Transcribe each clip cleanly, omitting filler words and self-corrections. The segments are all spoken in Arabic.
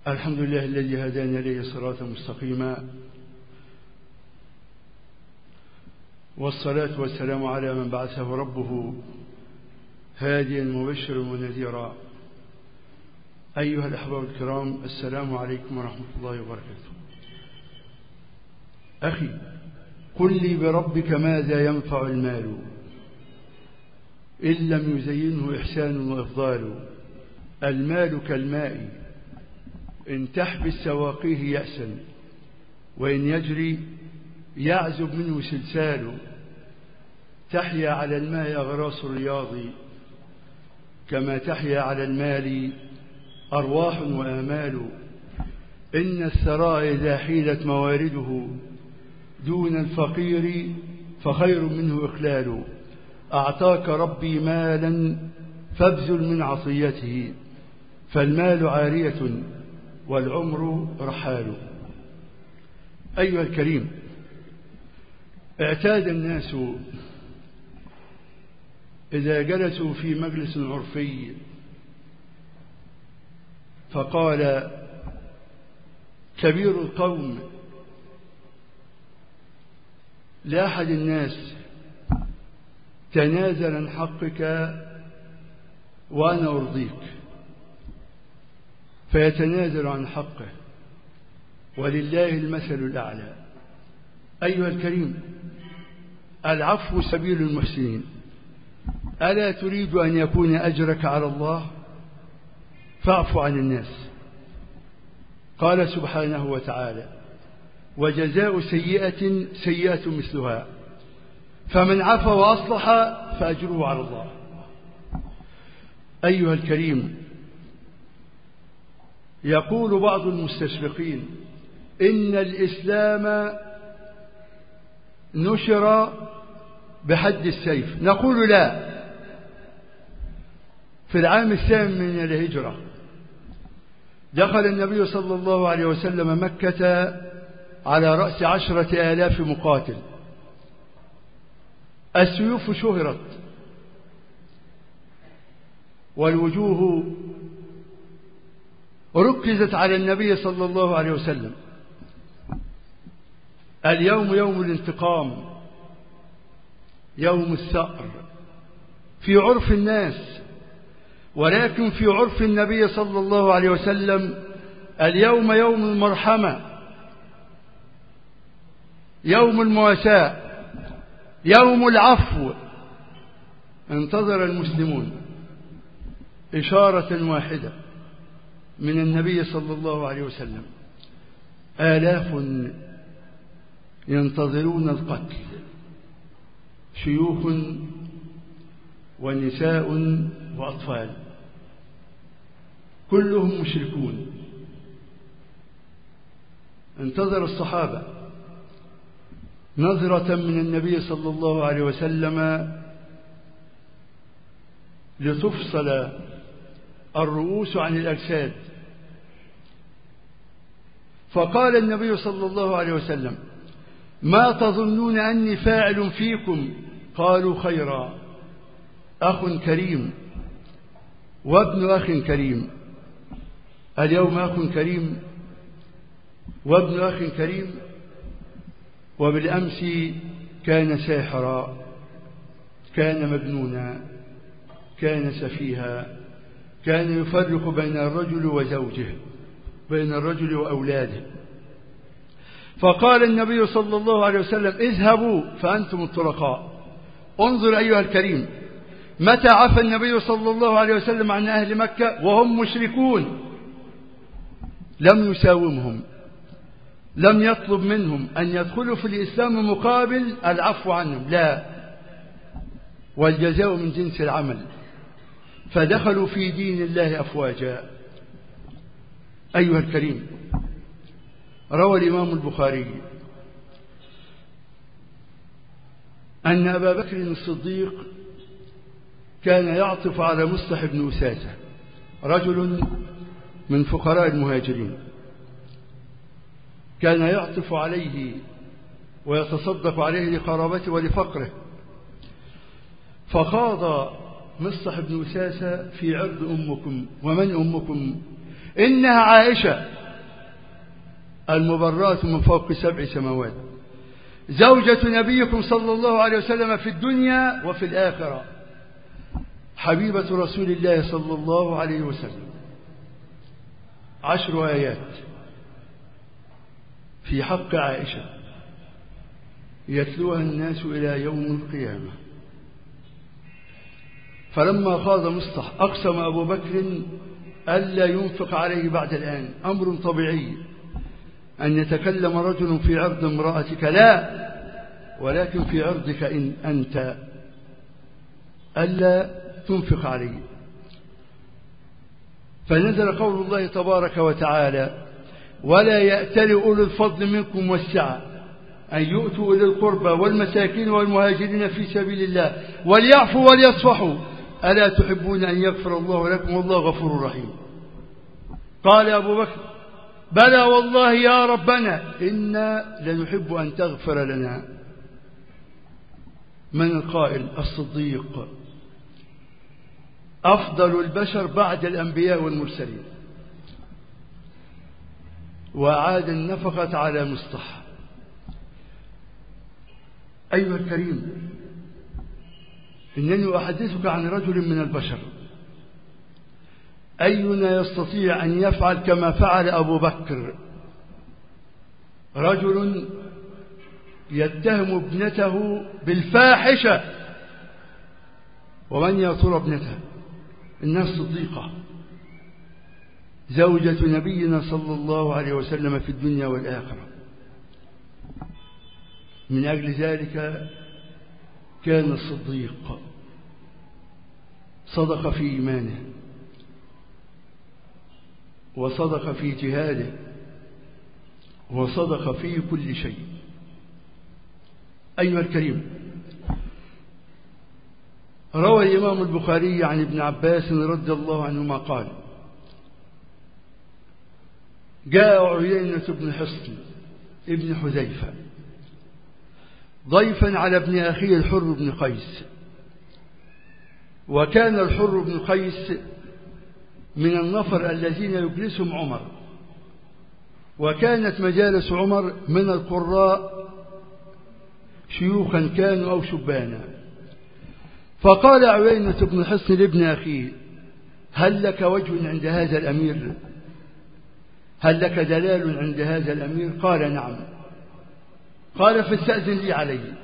الحمد لله الذي هدانا إليه صراطا مستقيما، والصلاة والسلام على من بعثه ربه هاديا مبشرا ونذيرا. أيها الأحباب الكرام، السلام عليكم ورحمة الله وبركاته. أخي، قل لي بربك ماذا ينفع المال إن لم يزينه إحسان وإفضال؟ المال كالماء إن تحبس سواقيه يأسا، وإن يجري يعزب منه سلسال. تحيا على الماء أغراس الرياض، كما تحيا على المال أرواح وآمال. إن الثراء إذا حيلت موارده دون الفقير فخير منه إخلال. أعطاك ربي مالا فابذل من عطيته، فالمال عارية والعمر رحال. أيها الكريم، اعتاد الناس إذا جلسوا في مجلس عرفي فقال كبير القوم لأحد الناس: تنازل عن حقك وأنا أرضيك، فيتنازل عن حقه، ولله المثل الأعلى. أيها الكريم، العفو سبيل المحسنين. ألا تريد أن يكون أجرك على الله؟ فاعف عن الناس. قال سبحانه وتعالى: وجزاء سيئة سيئة مثلها، فمن عفا وأصلح فأجره على الله. أيها الكريم، يقول بعض المستشرقين إن الإسلام نشر بحد السيف. نقول لا. في العام 8 من الهجرة دخل النبي صلى الله عليه وسلم مكة على رأس 10,000 مقاتل. السيوف شهرت والوجوه ركزت على النبي صلى الله عليه وسلم. اليوم يوم الانتقام، يوم الثأر في عرف الناس، ولكن في عرف النبي صلى الله عليه وسلم اليوم يوم المرحمة، يوم المواساة، يوم العفو. انتظر المسلمون إشارة واحدة من النبي صلى الله عليه وسلم. آلاف ينتظرون القتل، شيوخ ونساء وأطفال، كلهم مشركون. انتظر الصحابة نظرة من النبي صلى الله عليه وسلم لتفصل الرؤوس عن الأجساد. فقال النبي صلى الله عليه وسلم: ما تظنون أني فاعل فيكم؟ قالوا: خيرا، أخ كريم وابن أخ كريم. اليوم أخ كريم وابن أخ كريم، وبالأمس كان ساحرا، كان مجنونا، كان سفيها، كان يفرق بين الرجل وزوجه، بين الرجل وأولاده. فقال النبي صلى الله عليه وسلم: اذهبوا فأنتم الطلقاء. انظر أيها الكريم، متى عفى النبي صلى الله عليه وسلم عن أهل مكة وهم مشركون؟ لم يساومهم، لم يطلب منهم أن يدخلوا في الإسلام مقابل العفو عنهم، لا، والجزاء من جنس العمل. فدخلوا في دين الله أفواجا. أيها الكريم، روى الإمام البخاري أن أبا بكر الصديق كان يعطف على مصطح بن أساسة، رجل من فقراء المهاجرين، كان يعطف عليه ويتصدق عليه لقرابته ولفقره. فخاض مصطح بن أساسة في عرض أمكم. ومن أمكم؟ إنها عائشة المبرات من فوق 7 سماوات، زوجة نبيكم صلى الله عليه وسلم في الدنيا وفي الآخرة، حبيبة رسول الله صلى الله عليه وسلم. 10 آيات في حق عائشة يتلوها الناس إلى يوم القيامة. فلما خاض مصطح أقسم أبو بكر ألا ينفق عليه بعد الآن. أمر طبيعي أن يتكلم رجل في عرض امرأتك، لا، ولكن في عرضك إن أنت ألا تنفق عليه. فنزل قول الله تبارك وتعالى: ولا يأتل أولو الفضل منكم والسعة أن يؤتوا أولي القربى والمساكين والمهاجرين في سبيل الله وليعفوا وليصفحوا ألا تحبون أن يغفر الله لكم والله غفور رحيم. قال أبو بكر: بلى والله يا ربنا إنا لنحب أن تغفر لنا. من القائل؟ الصديق، أفضل البشر بعد الأنبياء والمرسلين. وأعاد النفقة على مصطح. أيها الكريم، إنني أحدثك عن رجل من البشر، أينا يستطيع أن يفعل كما فعل أبو بكر؟ رجل يتهم ابنته بالفاحشة، ومن يا ترى ابنته؟ إنها الصديقة، زوجة نبينا صلى الله عليه وسلم في الدنيا والآخرة. من أجل ذلك كان الصديق صدق في إيمانه وصدق في جهاده وصدق في كل شيء. أيها الكريم، روى الإمام البخاري عن ابن عباس رضي الله عنهما قال: جاء عيينة بن حصن ابن حذيفة ضيفا على ابن أخيه الحر بن قيس، وكان الحر بن قيس من النفر الذين يجلسهم عمر، وكانت مجالس عمر من القراء شيوخا كانوا أو شبانا. فقال عيينة بن حصن لابن أخيه: هل لك وجه عند هذا الأمير؟ هل لك دلال عند هذا الأمير؟ قال: نعم. قال: فاستأذن لي عليه.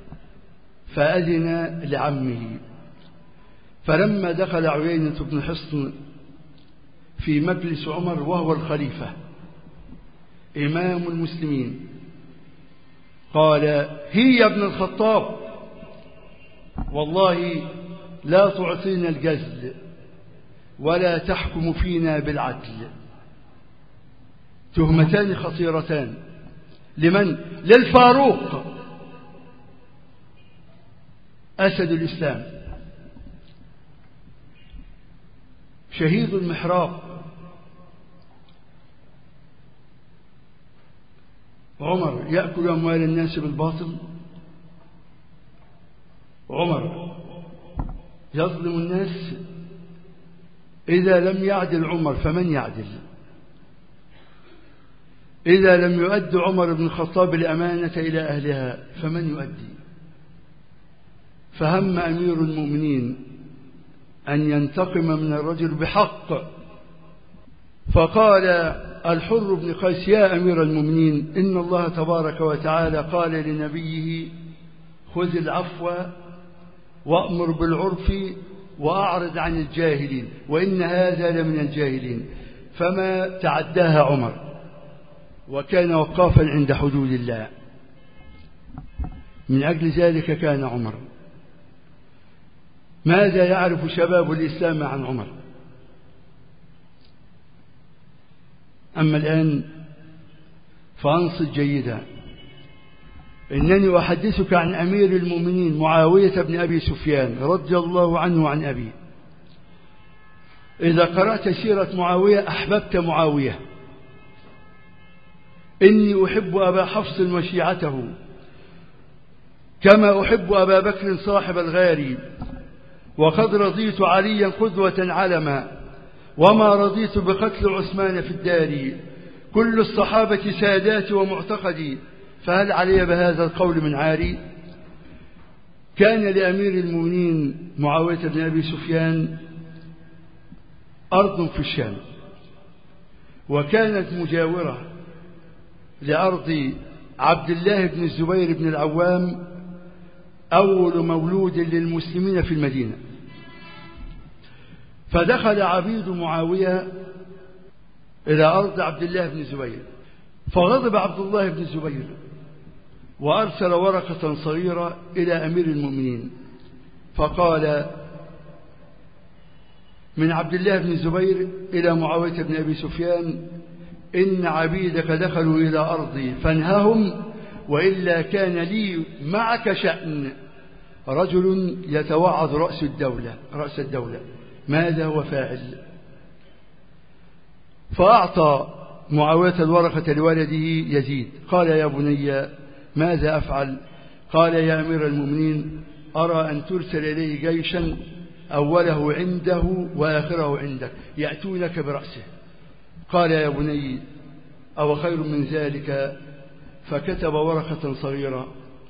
فأذن لعمه. فلما دخل عيينة بن حصن في مجلس عمر وهو الخليفة إمام المسلمين قال: هي يا ابن الخطاب، والله لا تعطينا الجزل ولا تحكم فينا بالعدل. تهمتان خطيرتان. لمن؟ للفاروق أسد الإسلام، شهيد المحراب. عمر يأكل أموال الناس بالباطل، عمر يظلم الناس. إذا لم يعدل عمر فمن يعدل؟ إذا لم يؤد عمر بن الخطاب الأمانة إلى أهلها فمن يؤدي؟ فهم أمير المؤمنين أن ينتقم من الرجل بحق، فقال الحر بن قيس: يا أمير المؤمنين، إن الله تبارك وتعالى قال لنبيه: خذ العفو وأمر بالعرف وأعرض عن الجاهلين، وإن هذا لمن الجاهلين. فما تعداها عمر، وكان وقافا عند حدود الله. من أجل ذلك كان عمر. ماذا يعرف شباب الإسلام عن عمر؟ أما الآن فأنصت جيدا، إنني أحدثك عن أمير المؤمنين معاوية بن أبي سفيان رضي الله عنه عن أبيه. إذا قرأت سيرة معاوية أحببت معاوية. إني أحب أبا حفص وشيعته كما أحب أبا بكر صاحب الغار، وقد رضيت عليا قدوة علما، وما رضيت بقتل عثمان في الدار. كل الصحابة ساداتي ومعتقدي، فهل علي بهذا القول من عاري؟ كان لأمير المؤمنين معاوية بن أبي سفيان أرض في الشام، وكانت مجاورة لأرض عبد الله بن الزبير بن العوام أول مولود للمسلمين في المدينة. فدخل عبيد معاوية إلى أرض عبد الله بن الزبير، فغضب عبد الله بن الزبير وأرسل ورقة صغيرة إلى أمير المؤمنين، فقال من عبد الله بن الزبير إلى معاوية بن أبي سفيان: إن عبيدك دخلوا إلى أرضي فانههم، وإلا كان لي معك شأن. رجل يتوعظ رأس الدولة ماذا هو فاعل؟ فأعطى معاوية الورقة لولده يزيد، قال يا بني ماذا أفعل؟ قال يا أمير المؤمنين أرى أن ترسل إليه جيشا أوله عنده وآخره عندك يأتونك برأسه. قال يا بني أو خير من ذلك؟ فكتب ورقة صغيرة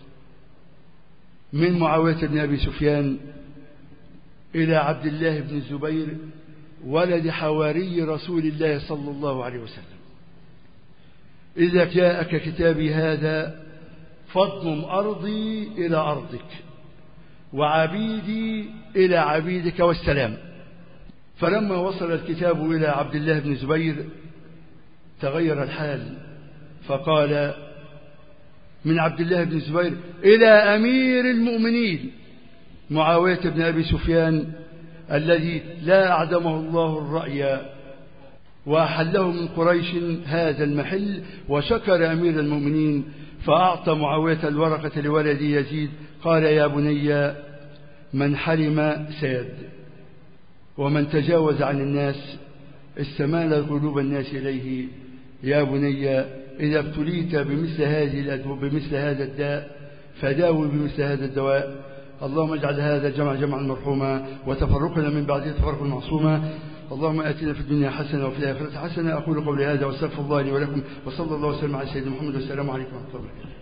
من معاوية بن أبي سفيان إلى عبد الله بن الزبير ولد حواري رسول الله صلى الله عليه وسلم: إذا جاءك كتابي هذا فاضمم أرضي إلى أرضك وعبيدي إلى عبيدك والسلام. فلما وصل الكتاب إلى عبد الله بن الزبير تغير الحال، فقال من عبد الله بن الزبير إلى أمير المؤمنين معاوية بن أبي سفيان الذي لا أعدمه الله الرأي وأحله من قريش هذا المحل، وشكر أمير المؤمنين فأعطى معاوية الورقة لولد يزيد. قال يا بني من حلم ساد، ومن تجاوز عن الناس استمال قلوب الناس إليه. يا بني إذا ابتليت بمثل هذا الداء فداوي بمثل هذا الدواء. اللهم اجعل هذا الجمع جمعا مرحوما وتفرقنا من بعده تفرقا معصوما. اللهم آتنا في الدنيا حسنة وفي الآخرة حسنة. أقول قولي هذا واستغفر الله لي ولكم، وصلى الله وسلم على سيدنا محمد، والسلام عليكم ورحمة الله وبركاته.